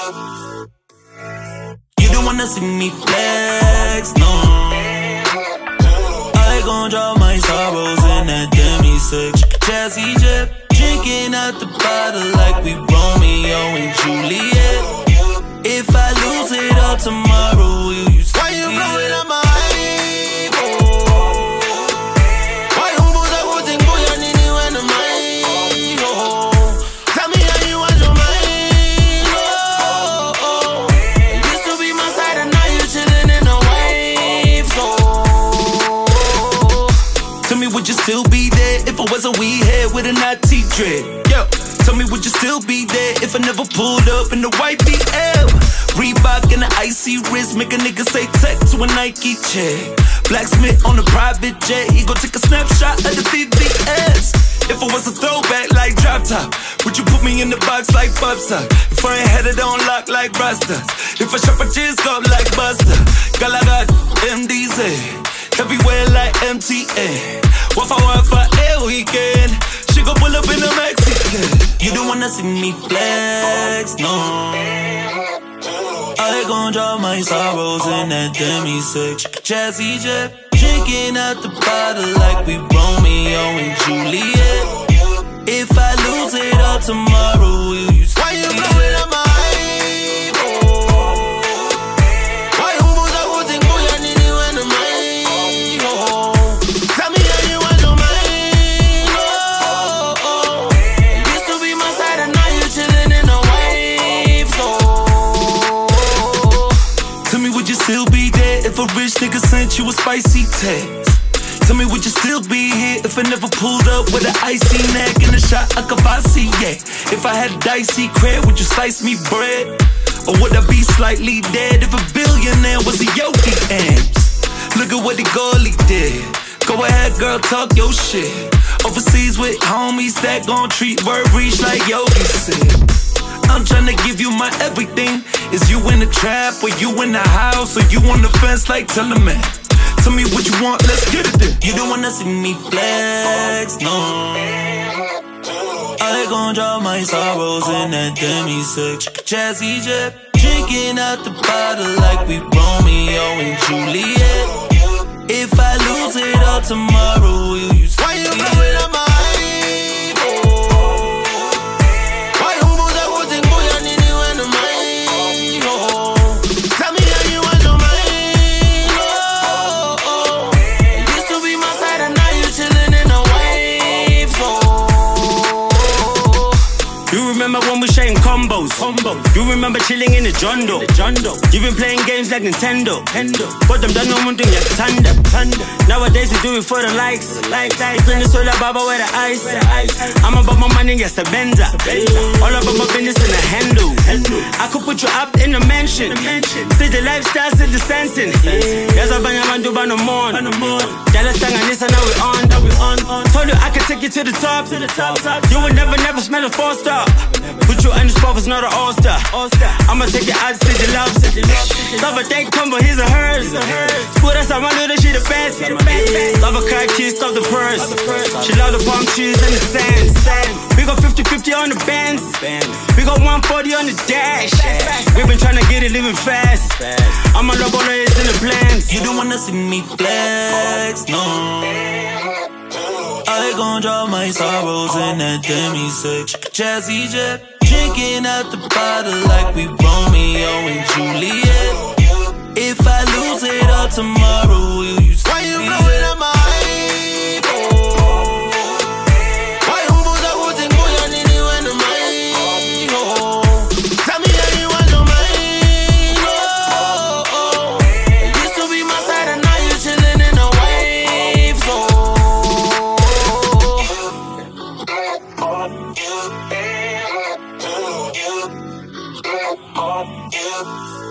You don't wanna see me flex, no. I gon' drop my sorrows in that demi-six. Jazzy Jeff, drinking out the bottle like we Romeo and Juliet. If I lose it all tomorrow, will you see? Why you blowing up my would you still be there if I was a weed head with a naughty dread? Yo, tell me would you still be there if I never pulled up in the white BL? Reebok and the icy wrist make a nigga say tech to a Nike check. Blacksmith on a private jet, he gon' take a snapshot of the VVS. If I was a throwback like Drop Top, would you put me in the box like Bubsa? If I ain't had it on lock like Rastas, if I shop a jizz up like Buster, Galagat, MDZ, everywhere like MTA. Wafa every weekend, she gon' pull up in a Mexican. You don't wanna see me flex, no. I gon' drop my sorrows in that demi-six. Jazzy Jeff, drinking out the bottle like we Romeo and Juliet. If I lose it all tomorrow, will you see? Why you blowing up my still be there if a rich nigga sent you a spicy text? Tell me would you still be here if I never pulled up with an icy neck and a shot of Cavassi, yeah? If I had a dicey cred, would you slice me bread? Or would I be slightly dead if a billionaire was a Yogi Amps? Look at what the goalie did. Go ahead, girl, talk your shit. Overseas with homies that gon' treat word reach like Yogi said. I'm tryna give you my everything. Is you in the trap or you in the house or you on the fence like tell the man? Tell me what you want, let's get it then. You don't wanna see me flex, no. I gon' drop my sorrows in that demi-six. Jazzy Jeff, drinking out the bottle like we Romeo and Juliet. If I lose it all tomorrow, will you see? Why you blowing up my You remember chilling in the Jondo. You've been playing games like Nintendo. But them done no one thing like Thunder. Nowadays we do it for the likes. Bring the soda baba with the ice. I'm about my money, yes, the Benza. All about my business in the handle. I could put you up in the mansion. See the lifestyle, see the sensing. Yes, I'm banyaman do no more. Jealous thing and this and now we on. Told you I could take you to the top. You will never smell a 4-star. Put you in the spot, was not an all-star. I'ma take you out to the love. Love a day combo, he's a hers. Put us on my little, she the best. Love a car keys, stop the purse. She love the palm trees and the sand. We got 50-50 on the bands. We got 140 on the dash. We've been trying to get it living fast. I'm a logo is in the plans. You don't wanna see me flex, no. I gon' drop my sorrows in that demi-six. Jazzy Jeff, drinking out the bottle like we Romeo and Juliet. If I lose it all tomorrow, will you see? Why you blowing up my you.